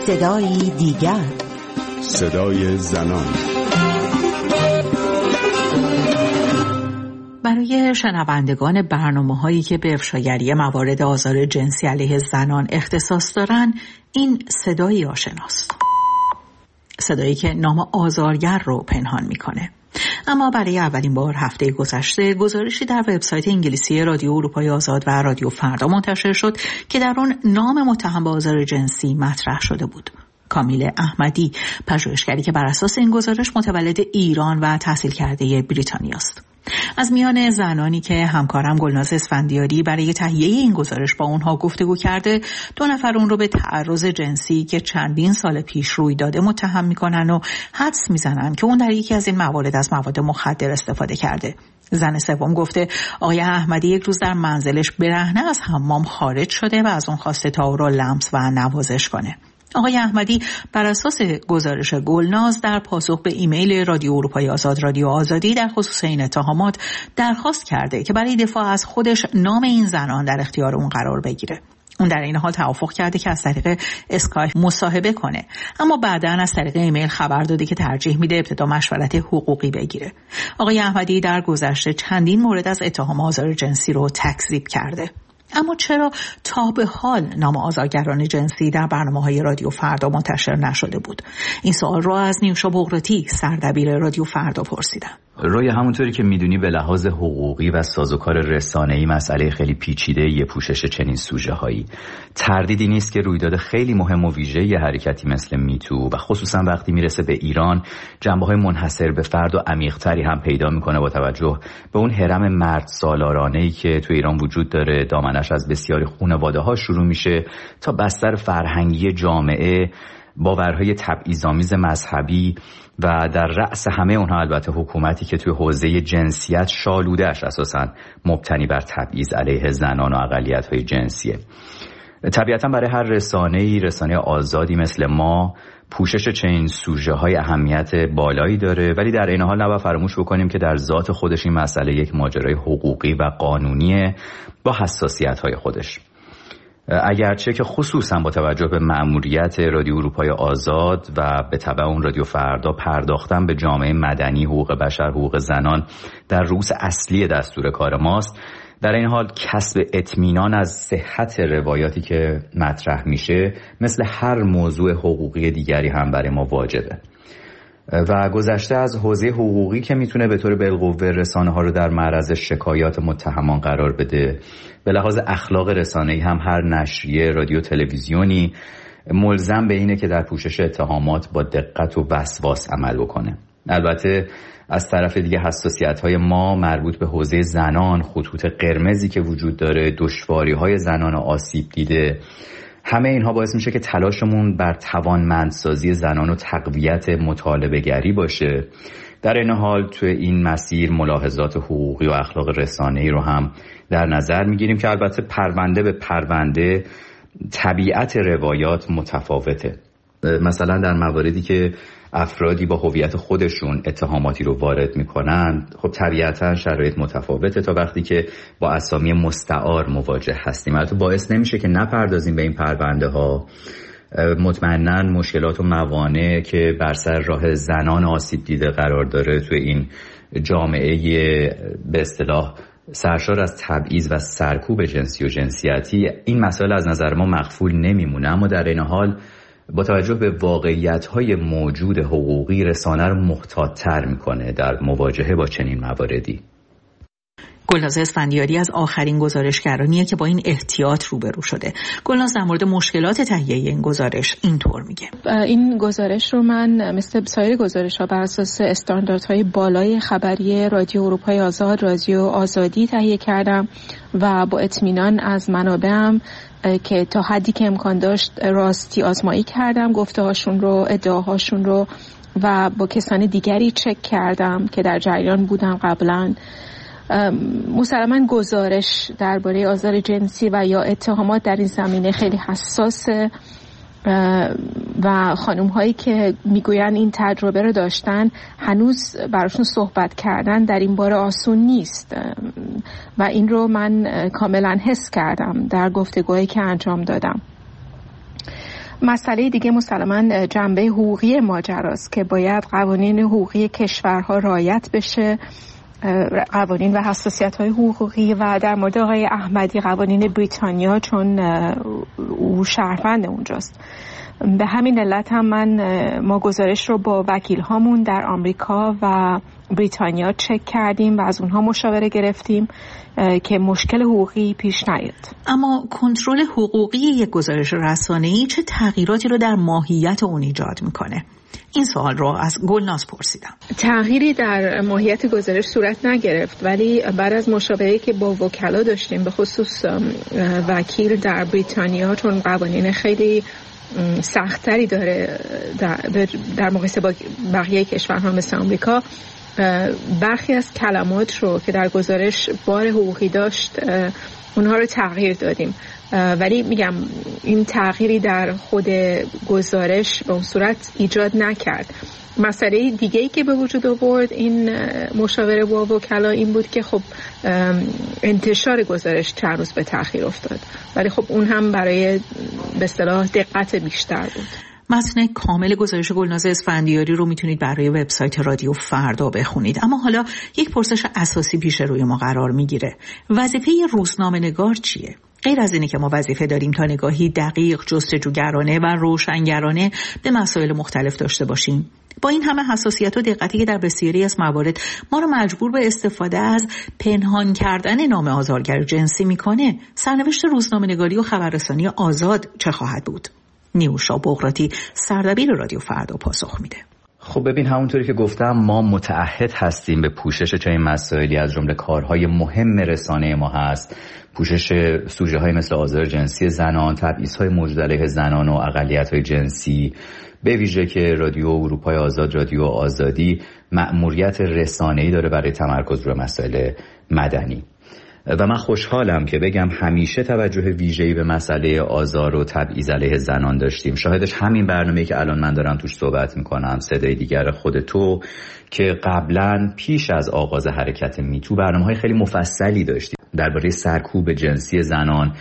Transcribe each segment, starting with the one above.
صدایی دیگر، صدای زنان. برای شنوندگان برنامه‌هایی که به افشاگری موارد آزار جنسی علیه زنان اختصاص دارند، این صدایی آشناست. صدایی که نام آزارگر رو پنهان میکنه. اما برای اولین بار هفته گذشته گزارشی در وبسایت انگلیسی رادیو اروپای آزاد و رادیو فردا منتشر شد که در آن نام متهم به آزار جنسی مطرح شده بود. کامیل احمدی، پژوهشگری که بر اساس این گزارش متولد ایران و تحصیل کرده بریتانیا است. از میان زنانی که همکارم گلناز اسفندیاری برای تهیه این گزارش با اونها گفتگو کرده، 2 نفر اون رو به تعرض جنسی که چندین سال پیش روی داده متهم میکنن و حدس میزنن که اون در یکی از این موارد از مواد مخدر استفاده کرده. زن سوم گفته آقای احمدی یک روز در منزلش برهنه از حمام خارج شده و از اون خواسته تا او را لمس و نوازش کنه. آقای احمدی بر اساس گزارش گلناز در پاسخ به ایمیل رادیو اروپای آزاد رادیو آزادی در خصوص این اتهامات درخواست کرده که برای دفاع از خودش نام این زنان در اختیار اون قرار بگیره. اون در این حال توافق کرده که از طریق اسکایپ مصاحبه کنه، اما بعداً از طریق ایمیل خبر داده که ترجیح میده ابتدا مشورت حقوقی بگیره. آقای احمدی در گذشته چندین مورد از اتهام آزار جنسی رو تکذیب کرده. اما چرا تا به حال نام آزارگران جنسی در برنامه‌های رادیو فردا منتشر نشده بود؟ این سوال را از نیوشا بغراتی، سردبیر رادیو فردا، پرسیدم. روی همونطوری که میدونی به لحاظ حقوقی و سازوکار رسانه‌ای مسئله خیلی پیچیده پوشش چنین سوژه‌هایی. تردیدی نیست که رویداد خیلی مهم و ویژه یه حرکتی مثل میتو و خصوصا وقتی میرسه به ایران جنبه‌های منحصر به فرد و عمیق‌تری هم پیدا میکنه با توجه به اون هرم مرد سالارانه‌ای که تو ایران وجود داره. دامنش از بسیاری خانواده‌ها شروع میشه تا بستر فرهنگی جامعه، باورهای تبعیض‌آمیز مذهبی و در رأس همه اونها البته حکومتی که توی حوزه جنسیت شالوده‌اش اساساً مبتنی بر تبعیض علیه زنان و اقلیت‌های جنسیه. طبیعتاً برای هر رسانه آزادی مثل ما پوشش چنین سوژه‌های اهمیت بالایی داره، ولی در این حال نباید فراموش بکنیم که در ذات خودش این مسئله یک ماجرای حقوقی و قانونیه با حساسیت‌های خودش. اگرچه که خصوصا با توجه به مأموریت رادیو اروپای آزاد و به تبع اون رادیو فردا پرداختن به جامعه مدنی، حقوق بشر، حقوق زنان در رؤوس اصلی دستور کار ماست، در این حال کسب اطمینان از صحت روایاتی که مطرح میشه مثل هر موضوع حقوقی دیگری هم برای ما واجبه. و گذشته از حوزه حقوقی که میتونه به طور بالقوه رسانه ها رو در معرض شکایات متهمان قرار بده، به لحاظ اخلاق رسانه‌ای هم هر نشریه، رادیو، تلویزیونی ملزم به اینه که در پوشش اتهامات با دقت و وسواس عمل بکنه. البته از طرف دیگه حساسیت‌های ما مربوط به حوزه زنان، خطوط قرمزی که وجود داره، دشواری‌های زنان آسیب دیده، همه اینها باعث میشه که تلاشمون بر توانمندسازی زنان و تقویت مطالبه‌گری باشه. در این حال توی این مسیر ملاحظات حقوقی و اخلاق رسانه‌ای رو هم در نظر میگیریم که البته پرونده به پرونده طبیعت روایات متفاوته. مثلا در مواردی که افرادی با هویت خودشون اتهاماتی رو وارد میکنن، خب طبیعتا شرایط متفاوته تا وقتی که با اسامی مستعار مواجه هستیم. البته باعث نمیشه که نپردازیم به این پرونده ها. مطمئناً مشکلات و موانع که بر سر راه زنان آسیب دیده قرار داره توی این جامعه به اصطلاح سرشار از تبعیض و سرکوب جنسی و جنسیتی، این مسائل از نظر ما مغفول نمیمونه. اما در این حال با توجه به واقعیت‌های موجود حقوقی رسانه رو محتاط‌تر می‌کنه در مواجهه با چنین مواردی. گلناز اسفندیاری از آخرین گزارشگرانیه که با این احتیاط روبرو شده. گلناز در مورد مشکلات تهیه این گزارش اینطور میگه: این گزارش رو من مثل سایر گزارش‌ها بر اساس استانداردهای بالای خبری رادیو اروپای آزاد، رادیو آزادی تهیه کردم و با اطمینان از منابعم که تا حدی که امکان داشت راستی آزمایی کردم، گفته‌هاشون رو، ادعاهاشون رو و با کسان دیگری چک کردم که در جریان بودن قبلاً. مسلماً گزارش درباره آزار جنسی و یا اتهامات در این زمینه خیلی حساسه و خانم هایی که میگوین این تجربه رو داشتن هنوز براشون صحبت کردن در این باره آسون نیست و این رو من کاملا حس کردم در گفتگوهایی که انجام دادم. مسئله دیگه مسلماً جنبه حقوقی ماجراست که باید قوانین حقوقی کشورها رعایت بشه، قوانین و حساسیت‌های حقوقی، و در مورد آقای احمدی قوانین بریتانیا، چون او شهروند اونجاست. به همین علت هم ما گزارش رو با وکیل هامون در آمریکا و بریتانیا چک کردیم و از اونها مشاوره گرفتیم که مشکل حقوقی پیش نیاد. اما کنترل حقوقی یک گزارش رسانه‌ای چه تغییراتی رو در ماهیت اون ایجاد میکنه؟ این سوال رو از گلناز پرسیدم. تغییری در ماهیت گزارش صورت نگرفت، ولی بعد از مشاوره که با وکلا داشتیم، به خصوص وکیل در بریتانیا، چون قوانین خیلی سخت‌تری داره در مقایسه با بقیه کشورها مثل آمریکا، برخی از کلمات رو که در گزارش بار حقوقی داشت اونها رو تغییر دادیم، ولی میگم این تغییری در خود گزارش به اون صورت ایجاد نکرد. مسئله دیگه‌ای که به وجود آورد این مشاوره با وکلا این بود که خب انتشار گزارش چند روز به تأخیر افتاد، ولی خب اون هم برای به اصطلاح دقت بیشتر بود. متن کامل گزارش گلناز اسفندیاری رو میتونید برای وبسایت رادیو فردا بخونید. اما حالا یک پرسش اساسی پیش روی ما قرار میگیره. وظیفه روزنامه‌نگار چیه؟ غیر از اینه که ما وظیفه داریم تا نگاهی دقیق، جستجوگرانه و روشنگرانه به مسائل مختلف داشته باشیم، با این همه حساسیت و دقتی که در بسیاری از موارد ما رو مجبور به استفاده از پنهان کردن نام آزارگر جنسی میکنه، سرنوشت روزنامه‌نگاری و خبررسانی آزاد چه خواهد بود؟ نیوشا بغراتی، سردبیر رادیو فردا، پاسخ میده. خب ببین، همونطوری که گفتم ما متعهد هستیم به پوشش چنین مسائلی. از جمله کارهای مهم رسانه ما هست پوشش سوژه‌های مثل آزار جنسی زنان، تبعیض‌های موجود علیه زنان و اقلیت‌های جنسی، به ویژه که رادیو اروپای آزاد، رادیو آزادی مأموریت رسانه‌ای داره برای تمرکز روی مسائل مدنی. و من خوشحالم که بگم همیشه توجه ویژه‌ای به مسئله آزار و تبعیض علیه زنان داشتیم. شاهدش همین برنامه‌ای که الان من دارم توش صحبت میکنم، صدای دیگر خود تو، که قبلا پیش از آغاز حرکت میتو برنامه‌های خیلی مفصلی داشتیم درباره سرکوب جنسی زنان،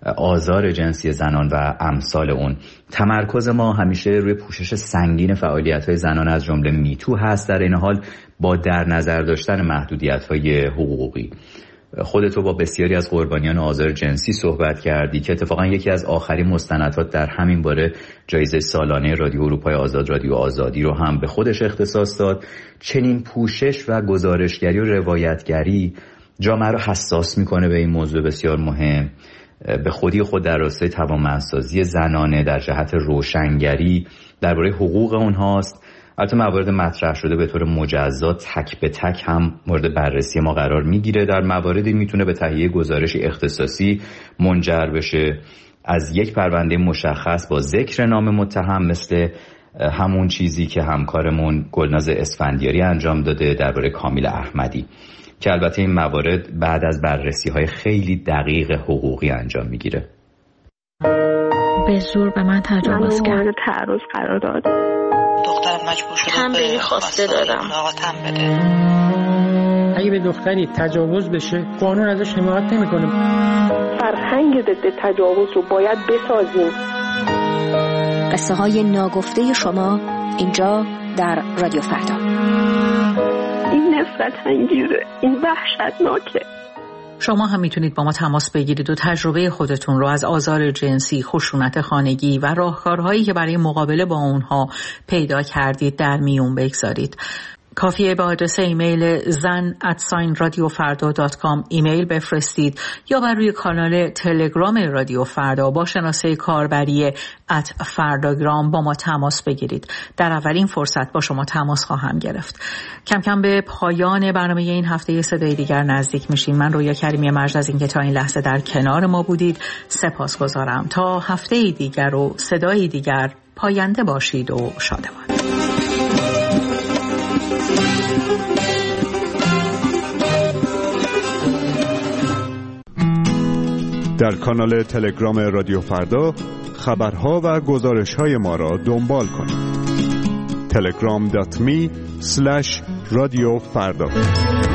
آزار جنسی زنان و امثال اون. تمرکز ما همیشه روی پوشش سنگین فعالیت‌های زنان از جمله میتو هست، در این حال با در نظر داشتن محدودیت‌های حقوقی. خودتو با بسیاری از قربانیان آزار جنسی صحبت کردی که اتفاقا یکی از آخرین مستندات در همین باره جایزه سالانه رادیو اروپای آزاد، رادیو آزادی رو هم به خودش اختصاص داد. چنین پوشش و گزارشگری و روایتگری جامعه رو حساس میکنه به این موضوع بسیار مهم. به خودی خود در راستای توانمندسازی زنانه در جهت روشنگری درباره حقوق اونهاست. البته موارد مطرح شده به طور مجزا تک به تک هم مورد بررسی ما قرار میگیره. در مواردی میتونه به تهیه گزارشی اختصاصی منجر بشه از یک پرونده مشخص با ذکر نام متهم، مثل همون چیزی که همکارمون گلناز اسفندیاری انجام داده درباره کامیل احمدی، که البته این موارد بعد از بررسی‌های خیلی دقیق حقوقی انجام میگیره. به زور به من تجاوز کرد. مورد تعرض قرار داد. دخترم مجبور شده تنبیهی خواسته دادم. بده. اگه به دختری تجاوز بشه قانون ازش حمایت نمیکنه. فرهنگ ضد تجاوز رو باید بسازیم. قصه های ناگفته شما اینجا در رادیو فردا. این نفرت انگیزه، این وحشتناکه. شما هم میتونید با ما تماس بگیرید و تجربه خودتون رو از آزار جنسی، خشونت خانگی و راهکارهایی که برای مقابله با اونها پیدا کردید در میون بگذارید. کافیه به آدرس ایمیل zan@radiofarda.com ایمیل بفرستید یا بر روی کانال تلگرام رادیو فردا با شناسه کاربری @فرdagram با ما تماس بگیرید. در اولین فرصت با شما تماس خواهم گرفت. کم کم به پایان برنامه این هفته صدای دیگر نزدیک میشیم. من رویا کریمی مجد از اینکه تا این لحظه در کنار ما بودید سپاسگزارم. تا هفته دیگر و صدای دیگر، پاینده باشید و شادمان. در کانال تلگرام رادیو فردا خبرها و گزارش‌های ما را دنبال کنید. telegram.me/radiofarda